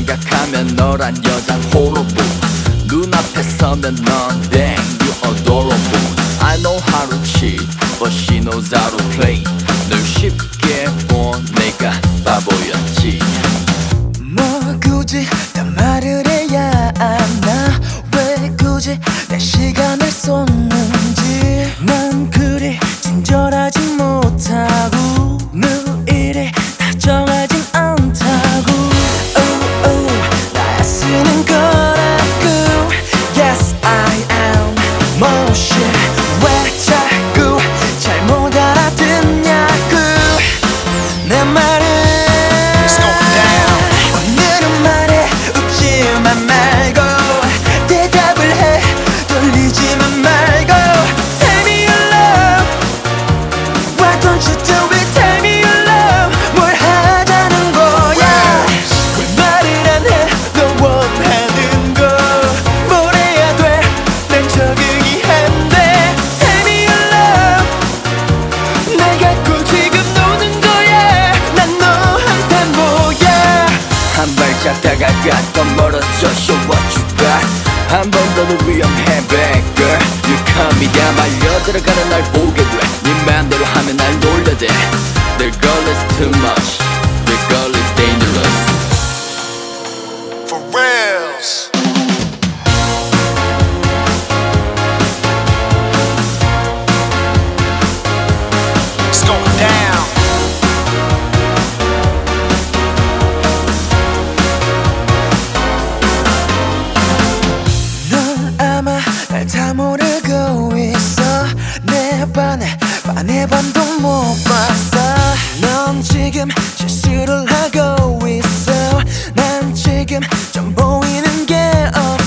생각하면 너란 여장 호러부 눈앞에 서면 넌 dang you adorable I know how to cheat but she knows how to play 널 쉽게 본 내가 바보였지 뭐 굳이 더 말을 해야 하나 왜 굳이 내 시간을 쏟는지 난 그리 친절하지 못하고 늘 이리 다정하진 않다고 나야 쓰는 거라고 Yes I am motion 왜 자꾸 잘못 알아듣냐고 내 말은 오늘은 말해 웃지만 말고 대답을 해 돌리지만 말고 Tell me your love Why don't you do it Tell me your love 뭘 하자는 거야 왜 말을 안 해 너 원하는 거 뭘 해야 돼 난 적응이 안 돼 Tell me your love 날 갖고 지금 노는 거야 난 너한테 뭐야 한 발짝 다가가 더 멀어져 Show what you got 한 번 더 위험해 bad girl You call me down 말려 들어가는 날 보게 돼네 맘대로 하면 날 놀려대 The girl is too much The girl is dangerous For reals. It's going down. 넌 아마 날 다 모르고 있어 내 반의 반도 못 봤어 넌 지금 실수를 하고 있어 난 지금 좀 보이는 게 없어